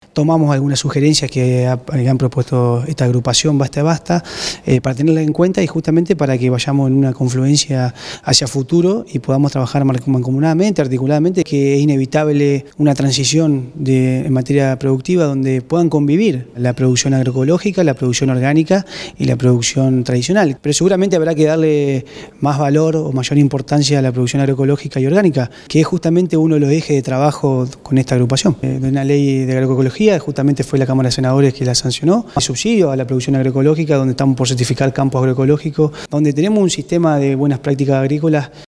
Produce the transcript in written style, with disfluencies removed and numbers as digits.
tomamos algunas sugerencias que han propuesto esta agrupación Basta Basta para tenerla en cuenta y justamente para que vayamos en una confluencia hacia futuro y podamos trabajar mancomunadamente, articuladamente, que es inevitable una transición en materia productiva donde puedan convivir la producción agroecológica, la producción orgánica y la producción tradicional. Pero seguramente habrá que darle más valor o mayor importancia a la producción agroecológica y orgánica, que es justamente uno de los ejes de trabajo con esta agrupación. De una ley de agroecología, justamente fue la Cámara de Senadores que la sancionó, el subsidio a la producción agroecológica, donde estamos por certificar campos agroecológicos, donde tenemos un sistema de buenas prácticas agrícolas